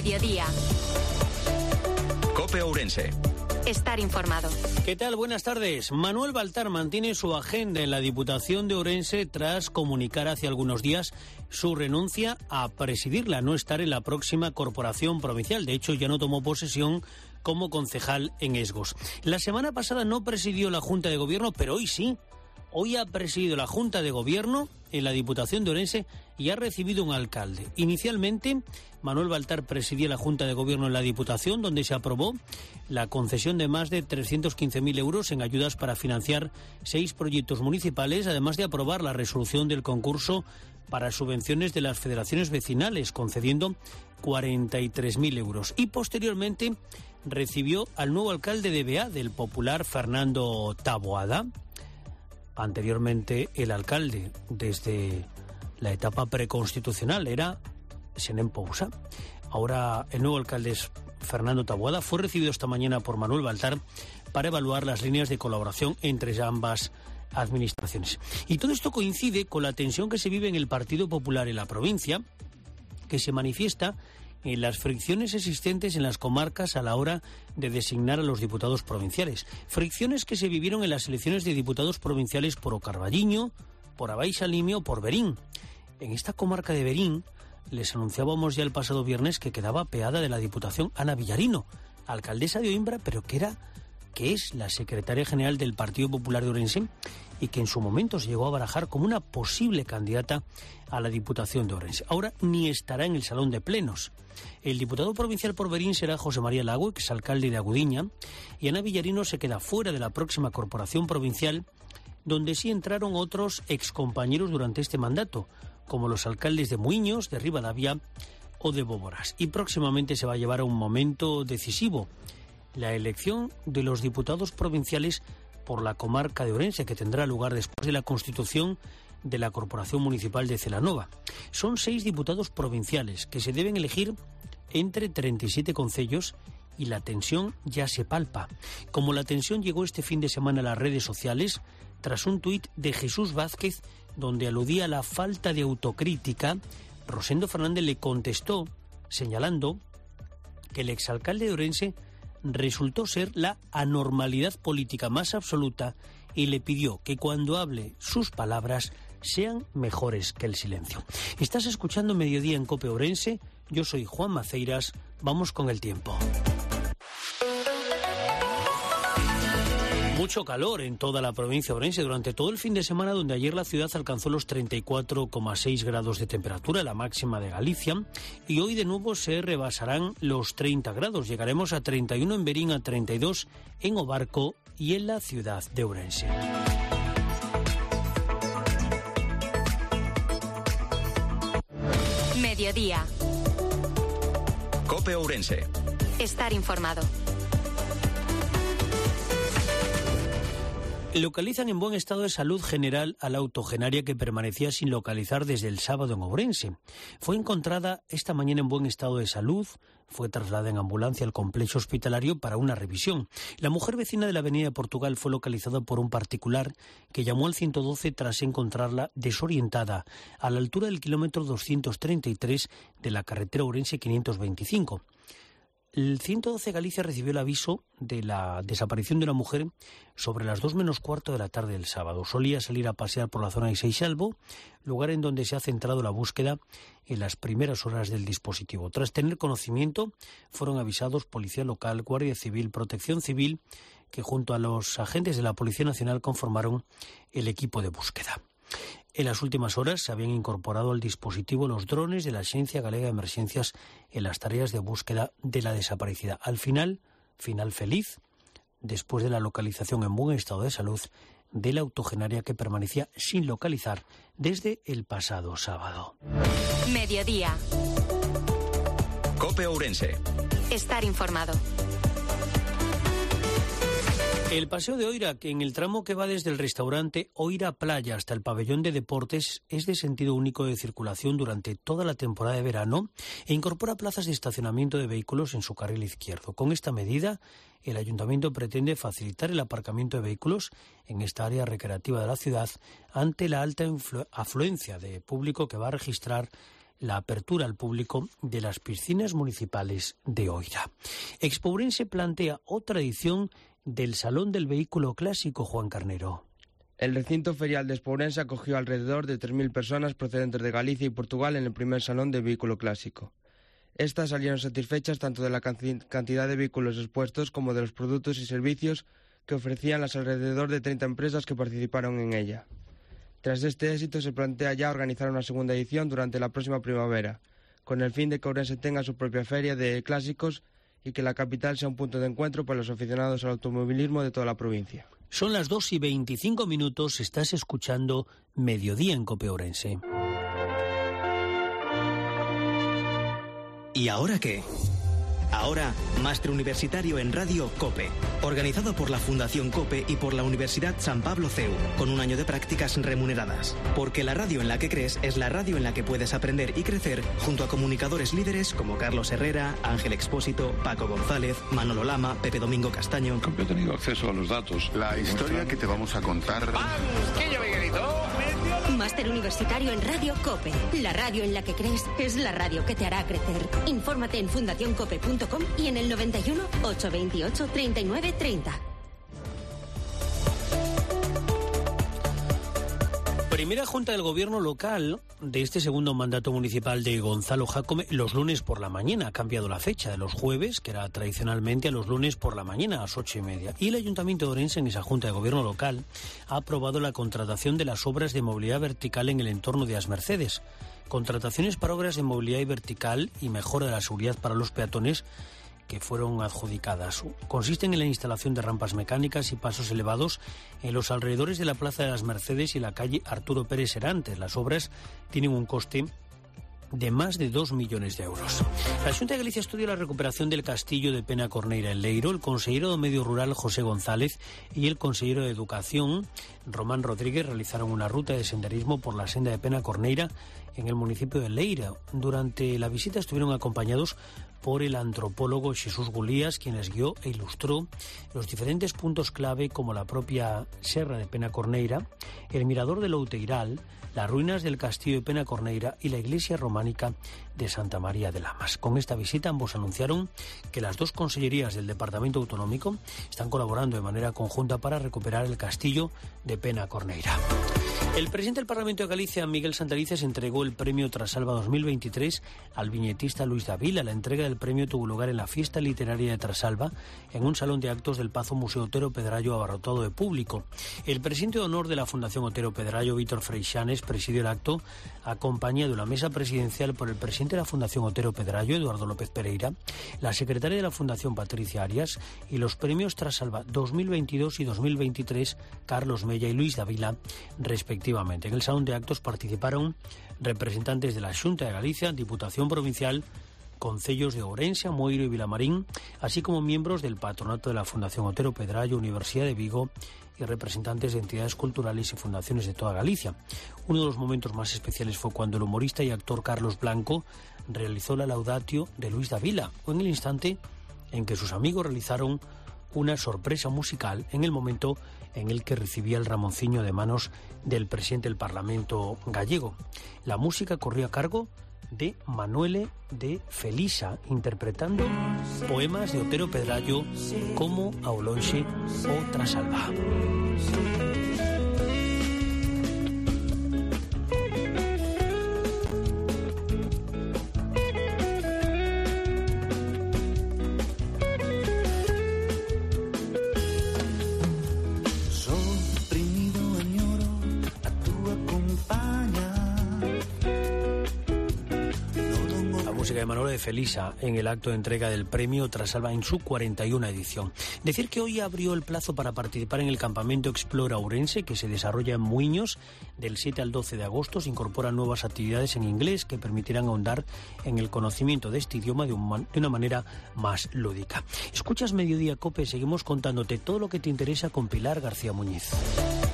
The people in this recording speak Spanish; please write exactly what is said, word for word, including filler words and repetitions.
Mediodía. COPE Ourense. Estar informado. ¿Qué tal? Buenas tardes. Manuel Baltar mantiene su agenda en la Diputación de Ourense tras comunicar hace algunos días su renuncia a presidirla, no estar en la próxima corporación provincial. De hecho, ya no tomó posesión como concejal en Esgos. La semana pasada no presidió la Junta de Gobierno, pero hoy sí. Hoy ha presidido la Junta de Gobierno en la Diputación de Ourense y ha recibido un alcalde. Inicialmente, Manuel Baltar presidía la Junta de Gobierno en la Diputación, donde se aprobó la concesión de más de trescientos quince mil euros en ayudas para financiar seis proyectos municipales, además de aprobar la resolución del concurso para subvenciones de las federaciones vecinales, concediendo cuarenta y tres mil euros. Y posteriormente recibió al nuevo alcalde de Beá, del popular Fernando Taboada. Anteriormente, el alcalde, desde la etapa preconstitucional, era Senén Pousa. Ahora, el nuevo alcalde es Fernando Taboada. Fue recibido esta mañana por Manuel Baltar para evaluar las líneas de colaboración entre ambas administraciones. Y todo esto coincide con la tensión que se vive en el Partido Popular en la provincia, que se manifiesta en las fricciones existentes en las comarcas a la hora de designar a los diputados provinciales. Fricciones que se vivieron en las elecciones de diputados provinciales por O Carballiño, por Abaixa Limio o por Verín. En esta comarca de Verín les anunciábamos ya el pasado viernes que quedaba peada de la Diputación Ana Villarino, alcaldesa de Oimbra, pero que era que es la secretaria general del Partido Popular de Ourense y que en su momento se llegó a barajar como una posible candidata a la Diputación de Ourense. Ahora ni estará en el Salón de Plenos. El diputado provincial por Verín será José María Lago, exalcalde de Agudiña, y Ana Villarino se queda fuera de la próxima corporación provincial, donde sí entraron otros excompañeros durante este mandato, como los alcaldes de Muiños, de Ribadavia o de Bóboras. Y próximamente se va a llevar a un momento decisivo, la elección de los diputados provinciales por la comarca de Ourense, que tendrá lugar después de la constitución de la Corporación Municipal de Celanova. Son seis diputados provinciales que se deben elegir entre treinta y siete concellos y la tensión ya se palpa. Como la tensión llegó este fin de semana a las redes sociales tras un tuit de Jesús Vázquez donde aludía a la falta de autocrítica, Rosendo Fernández le contestó señalando que el exalcalde de Ourense resultó ser la anormalidad política más absoluta y le pidió que cuando hable sus palabras sean mejores que el silencio. Estás escuchando Mediodía en COPE Ourense, yo soy Juan Maceiras, vamos con el tiempo. Mucho calor en toda la provincia de Ourense durante todo el fin de semana, donde ayer la ciudad alcanzó los treinta y cuatro coma seis grados de temperatura, la máxima de Galicia, y hoy de nuevo se rebasarán los treinta grados. Llegaremos a treinta y uno en Verín, a treinta y dos en Obarco y en la ciudad de Ourense. Mediodía. COPE Ourense. Estar informado. Localizan en buen estado de salud general a la octogenaria que permanecía sin localizar desde el sábado en Ourense. Fue encontrada esta mañana en buen estado de salud, fue trasladada en ambulancia al complejo hospitalario para una revisión. La mujer vecina de la avenida Portugal fue localizada por un particular que llamó al ciento doce tras encontrarla desorientada a la altura del kilómetro doscientos treinta y tres de la carretera Ourense quinientos veinticinco. El ciento doce Galicia recibió el aviso de la desaparición de una mujer sobre las dos menos cuarto de la tarde del sábado. Solía salir a pasear por la zona de Seixalbo, lugar en donde se ha centrado la búsqueda en las primeras horas del dispositivo. Tras tener conocimiento, fueron avisados Policía Local, Guardia Civil, Protección Civil, que junto a los agentes de la Policía Nacional conformaron el equipo de búsqueda. En las últimas horas se habían incorporado al dispositivo los drones de la Axencia Galega de Emergencias en las tareas de búsqueda de la desaparecida. Al final, final feliz, después de la localización en buen estado de salud de la octogenaria que permanecía sin localizar desde el pasado sábado. Mediodía. COPE Ourense. Estar informado. El paseo de Oira, que en el tramo que va desde el restaurante Oira Playa hasta el pabellón de deportes, es de sentido único de circulación durante toda la temporada de verano e incorpora plazas de estacionamiento de vehículos en su carril izquierdo. Con esta medida, el Ayuntamiento pretende facilitar el aparcamiento de vehículos en esta área recreativa de la ciudad ante la alta afluencia de público que va a registrar la apertura al público de las piscinas municipales de Oira. Expo Ourense plantea otra edición del Salón del Vehículo Clásico, Juan Carnero. El recinto ferial de Expo Ourense acogió alrededor de tres mil personas procedentes de Galicia y Portugal en el primer Salón de Vehículo Clásico. Estas salieron satisfechas tanto de la cantidad de vehículos expuestos como de los productos y servicios que ofrecían las alrededor de treinta empresas que participaron en ella. Tras este éxito se plantea ya organizar una segunda edición durante la próxima primavera, con el fin de que Ourense tenga su propia feria de clásicos y que la capital sea un punto de encuentro para los aficionados al automovilismo de toda la provincia. Son las dos y veinticinco minutos, estás escuchando Mediodía en COPE Ourense. ¿Y ahora qué? Ahora, Máster Universitario en Radio COPE, organizado por la Fundación COPE y por la Universidad San Pablo C E U, con un año de prácticas remuneradas. Porque la radio en la que crees es la radio en la que puedes aprender y crecer junto a comunicadores líderes como Carlos Herrera, Ángel Expósito, Paco González, Manolo Lama, Pepe Domingo Castaño. Yo he tenido acceso a los datos. La historia que te vamos a contar... ¡Vamos! Máster Universitario en Radio COPE. La radio en la que crees es la radio que te hará crecer. Infórmate en fundación cope punto com y en el noventa y uno, ochocientos veintiocho, treinta y nueve treinta. Primera Junta del Gobierno local de este segundo mandato municipal de Gonzalo Jácome, los lunes por la mañana. Ha cambiado la fecha de los jueves, que era tradicionalmente a los lunes por la mañana, a las ocho y media. Y el Ayuntamiento de Ourense, en esa Junta de Gobierno local, ha aprobado la contratación de las obras de movilidad vertical en el entorno de As Mercedes. Contrataciones para obras de movilidad vertical y mejora de la seguridad para los peatones que fueron adjudicadas. Consisten en la instalación de rampas mecánicas y pasos elevados en los alrededores de la Plaza de las Mercedes y la calle Arturo Pérez Serantes. Las obras tienen un coste de más de dos millones de euros. La Xunta de Galicia estudia la recuperación del castillo de Penacorneira en Leiro. El consejero de Medio Rural, José González, y el consejero de Educación, Román Rodríguez, realizaron una ruta de senderismo por la senda de Penacorneira en el municipio de Leiro. Durante la visita estuvieron acompañados por el antropólogo Jesús Gulías, quien les guió e ilustró los diferentes puntos clave como la propia Serra de Penacorneira, el mirador del Outeiral, las ruinas del castillo de Penacorneira y la iglesia románica de Santa María de Lamas. Con esta visita ambos anunciaron que las dos consellerías del Departamento Autonómico están colaborando de manera conjunta para recuperar el castillo de Penacorneira. El presidente del Parlamento de Galicia, Miguel Santalices, entregó el premio Trasalba dos mil veintitrés al viñetista Luis Davila. La entrega del premio tuvo lugar en la fiesta literaria de Trasalba, en un salón de actos del Pazo Museo Otero Pedrayo abarrotado de público. El presidente de honor de la Fundación Otero Pedrayo, Víctor Freixanes, presidió el acto, acompañado en la mesa presidencial por el presidente de la Fundación Otero Pedrayo, Eduardo López Pereira, la secretaria de la Fundación, Patricia Arias, y los premios Trasalba dos mil veintidós y dos mil veintitrés, Carlos Mella y Luis Davila, respectivamente. En el salón de actos participaron representantes de la Xunta de Galicia, Diputación Provincial, concellos de Ourense, Moiro y Vilamarín, así como miembros del patronato de la Fundación Otero Pedrayo, Universidad de Vigo y representantes de entidades culturales y fundaciones de toda Galicia. Uno de los momentos más especiales fue cuando el humorista y actor Carlos Blanco realizó la laudatio de Luis Davila, o en el instante en que sus amigos realizaron una sorpresa musical en el momento en el que recibía el ramonciño de manos del presidente del Parlamento gallego. La música corrió a cargo de Manuele de Felisa, interpretando poemas de Otero Pedrayo como Aulonxe o Trasalba. De Manuel de Felisa en el acto de entrega del premio Trasalba en su cuarenta y una edición. Decir que hoy abrió el plazo para participar en el campamento Explora Ourense, que se desarrolla en Muiños del siete al doce de agosto. Se incorporan nuevas actividades en inglés que permitirán ahondar en el conocimiento de este idioma de, un, de una manera más lúdica. Escuchas Mediodía COPE, seguimos contándote todo lo que te interesa con Pilar García Muñiz.